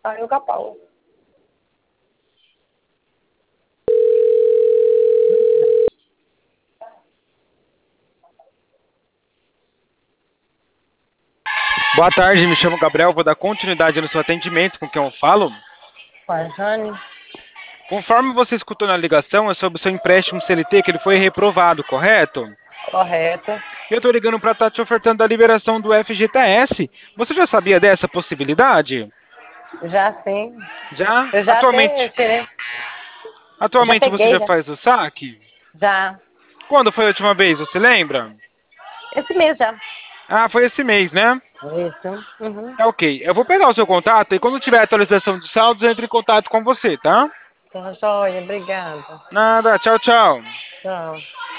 Saiu com a pau. Boa tarde, me chamo Gabriel, vou dar continuidade no seu atendimento com quem eu falo. Com a Jane? Conforme você escutou na ligação, é sobre o seu empréstimo CLT que ele foi reprovado, correto? Correto. Eu estou ligando para estar te ofertando a liberação do FGTS. Você já sabia dessa possibilidade? Já sim. Já? Eu já até Atualmente, tirei. Eu já atualmente você peguei, já já. faz o saque? Já. Quando foi a última vez, você lembra? Esse mês já. Ah, foi esse mês, né? Isso. Uhum. Tá ok. Eu vou pegar o seu contato e quando tiver atualização de saldos, eu entro em contato com você, tá? Tá joia, obrigada. Nada, tchau, tchau. Tchau.